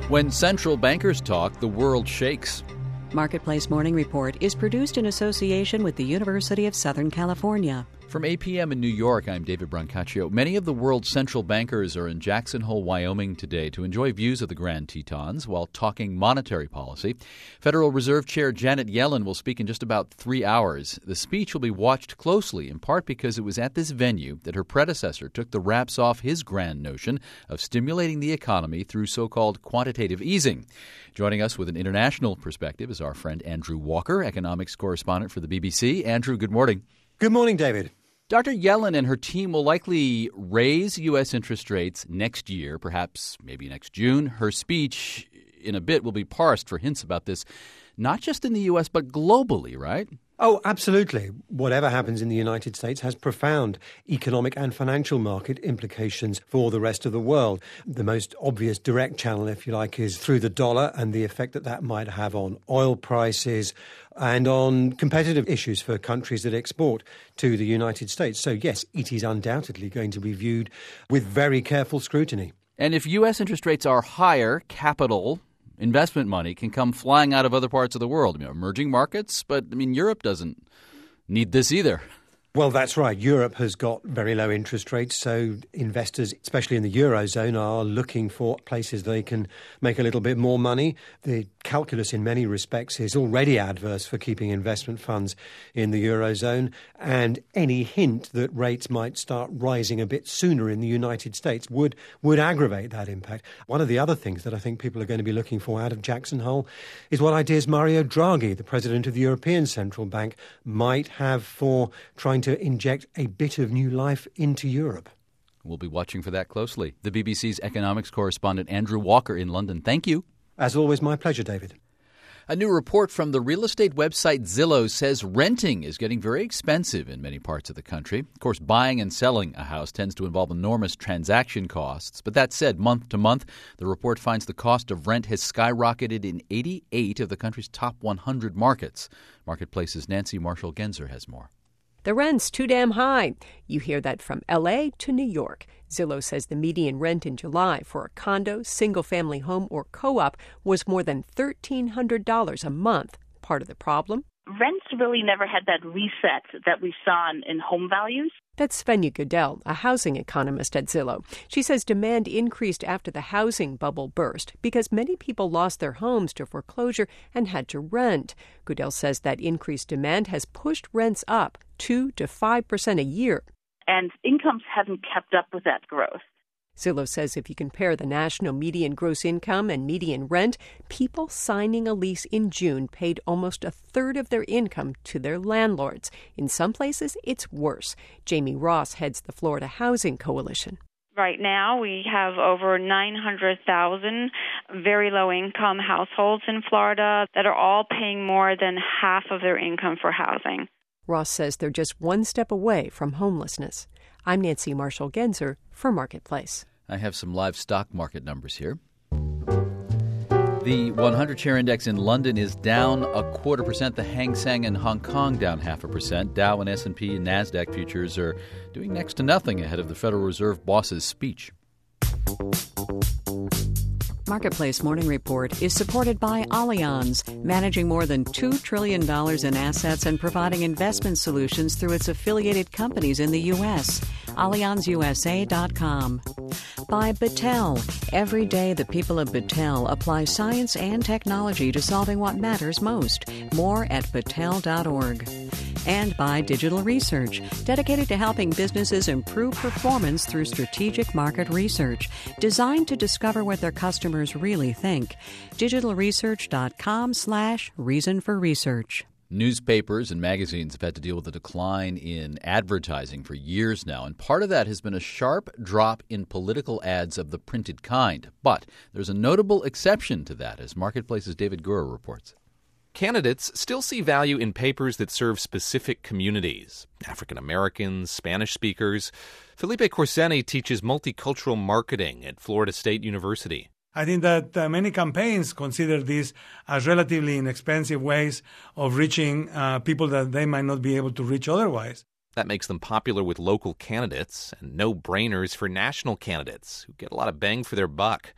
When central bankers talk, the world shakes. Marketplace Morning Report is produced in association with the University of Southern California. From APM in New York, I'm David Brancaccio. Many of the world's central bankers are in Jackson Hole, Wyoming today to enjoy views of the Grand Tetons while talking monetary policy. Federal Reserve Chair Janet Yellen will speak in just about 3 hours. The speech will be watched closely, in part because it was at this venue that her predecessor took the wraps off his grand notion of stimulating the economy through so-called quantitative easing. Joining us with an international perspective is our friend Andrew Walker, economics correspondent for the BBC. Andrew, good morning. Good morning, David. Dr. Yellen and her team will likely raise U.S. interest rates next year, perhaps maybe next June. Her speech in a bit will be parsed for hints about this, not just in the U.S., but globally, right? Oh, absolutely. Whatever happens in the United States has profound economic and financial market implications for the rest of the world. The most obvious direct channel, if you like, is through the dollar and the effect that that might have on oil prices and on competitive issues for countries that export to the United States. So, yes, it is undoubtedly going to be viewed with very careful scrutiny. And if U.S. interest rates are higher, capital investment money can come flying out of other parts of the world, emerging markets. But, Europe doesn't need this either. Well, that's right. Europe has got very low interest rates, so investors, especially in the Eurozone, are looking for places they can make a little bit more money. The calculus in many respects is already adverse for keeping investment funds in the Eurozone, and any hint that rates might start rising a bit sooner in the United States would aggravate that impact. One of the other things that I think people are going to be looking for out of Jackson Hole is what ideas Mario Draghi, the president of the European Central Bank, might have for trying to inject a bit of new life into Europe. We'll be watching for that closely. The BBC's economics correspondent Andrew Walker in London. Thank you. As always, my pleasure, David. A new report from the real estate website Zillow says renting is getting very expensive in many parts of the country. Of course, buying and selling a house tends to involve enormous transaction costs. But that said, month to month, the report finds the cost of rent has skyrocketed in 88 of the country's top 100 markets. Marketplace's Nancy Marshall-Genzer has more. The rent's too damn high. You hear that from L.A. to New York. Zillow says the median rent in July for a condo, single-family home, or co-op was more than $1,300 a month. Part of the problem? Rents really never had that reset that we saw in home values. That's Svenja Goodell, a housing economist at Zillow. She says demand increased after the housing bubble burst because many people lost their homes to foreclosure and had to rent. Goodell says that increased demand has pushed rents up 2 to 5% a year. And incomes haven't kept up with that growth. Zillow says if you compare the national median gross income and median rent, people signing a lease in June paid almost a third of their income to their landlords. In some places, it's worse. Jamie Ross heads the Florida Housing Coalition. Right now, we have over 900,000 very low-income households in Florida that are all paying more than half of their income for housing. Ross says they're just one step away from homelessness. I'm Nancy Marshall-Genzer for Marketplace. I have some live stock market numbers here. The 100-share index in London is down 0.25%. The Hang Seng in Hong Kong down 0.5%. Dow and S&P and NASDAQ futures are doing next to nothing ahead of the Federal Reserve boss's speech. Marketplace Morning Report is supported by Allianz, managing more than $2 trillion in assets and providing investment solutions through its affiliated companies in the U.S. AllianzUSA.com. By Battelle. Every day, the people of Battelle apply science and technology to solving what matters most. More at Battelle.org. And by Digital Research, dedicated to helping businesses improve performance through strategic market research, designed to discover what their customers really think. DigitalResearch.com/reason for research. Newspapers and magazines have had to deal with a decline in advertising for years now, and part of that has been a sharp drop in political ads of the printed kind. But there's a notable exception to that, as Marketplace's David Gura reports. Candidates still see value in papers that serve specific communities, African Americans, Spanish speakers. Felipe Corseni teaches multicultural marketing at Florida State University. I think that many campaigns consider this as relatively inexpensive ways of reaching people that they might not be able to reach otherwise. That makes them popular with local candidates and no-brainers for national candidates who get a lot of bang for their buck.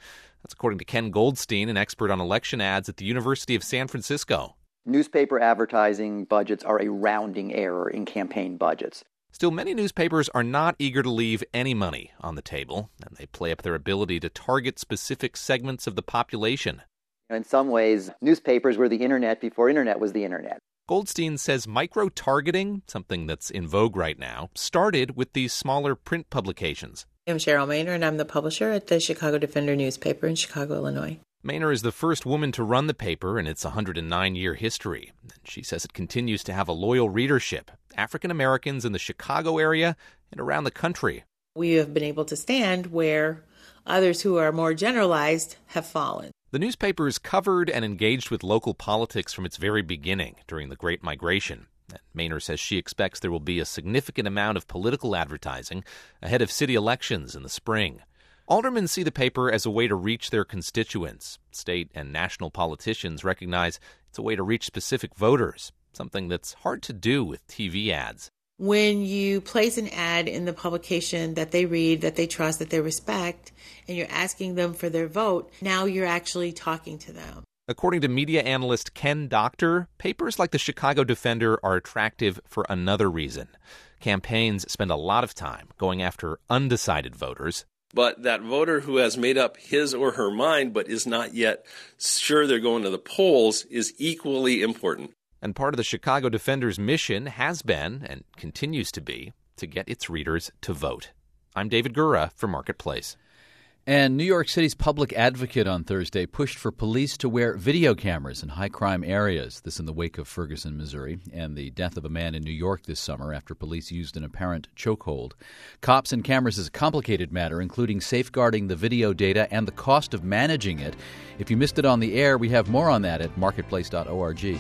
That's according to Ken Goldstein, an expert on election ads at the University of San Francisco. Newspaper advertising budgets are a rounding error in campaign budgets. Still, many newspapers are not eager to leave any money on the table, and they play up their ability to target specific segments of the population. In some ways, newspapers were the internet before internet was the internet. Goldstein says micro-targeting, something that's in vogue right now, started with these smaller print publications. I'm Cheryl Maynor, and I'm the publisher at the Chicago Defender newspaper in Chicago, Illinois. Maynor is the first woman to run the paper in its 109-year history. She says it continues to have a loyal readership, African Americans in the Chicago area and around the country. We have been able to stand where others who are more generalized have fallen. The newspaper's covered and engaged with local politics from its very beginning during the Great Migration. And Maynor says she expects there will be a significant amount of political advertising ahead of city elections in the spring. Aldermen see the paper as a way to reach their constituents. State and national politicians recognize it's a way to reach specific voters, something that's hard to do with TV ads. When you place an ad in the publication that they read, that they trust, that they respect, and you're asking them for their vote, now you're actually talking to them. According to media analyst Ken Doctor, papers like the Chicago Defender are attractive for another reason. Campaigns spend a lot of time going after undecided voters. But that voter who has made up his or her mind but is not yet sure they're going to the polls is equally important. And part of the Chicago Defender's mission has been, and continues to be, to get its readers to vote. I'm David Gura for Marketplace. And New York City's public advocate on Thursday pushed for police to wear video cameras in high-crime areas. This in the wake of Ferguson, Missouri, and the death of a man in New York this summer after police used an apparent chokehold. Cops and cameras is a complicated matter, including safeguarding the video data and the cost of managing it. If you missed it on the air, we have more on that at marketplace.org.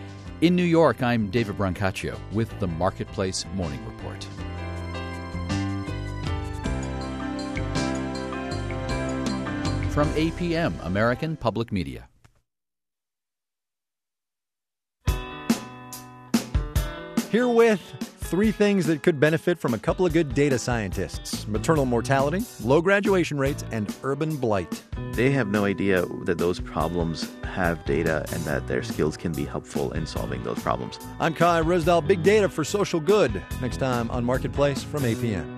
In New York, I'm David Brancaccio with the Marketplace Morning Report. From APM, American Public Media. Here with 3 things that could benefit from a couple of good data scientists: maternal mortality, low graduation rates, and urban blight. They have no idea that those problems have data and that their skills can be helpful in solving those problems. I'm Kai Rosdahl, Big Data for Social Good. Next time on Marketplace from APM.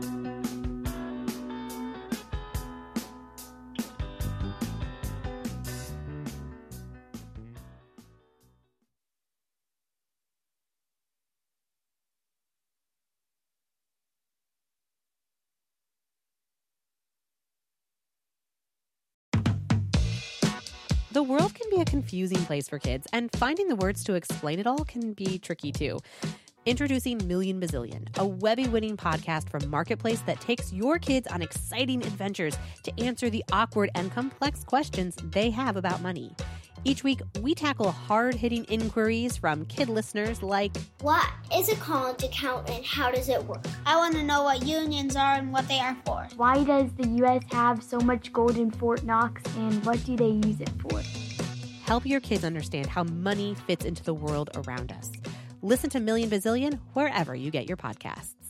The world can be a confusing place for kids, and finding the words to explain it all can be tricky too. Introducing Million Bazillion, a Webby-winning podcast from Marketplace that takes your kids on exciting adventures to answer the awkward and complex questions they have about money. Each week, we tackle hard-hitting inquiries from kid listeners like, what is a college account and how does it work? I want to know what unions are and what they are for. Why does the U.S. have so much gold in Fort Knox, and what do they use it for? Help your kids understand how money fits into the world around us. Listen to Million Bazillion wherever you get your podcasts.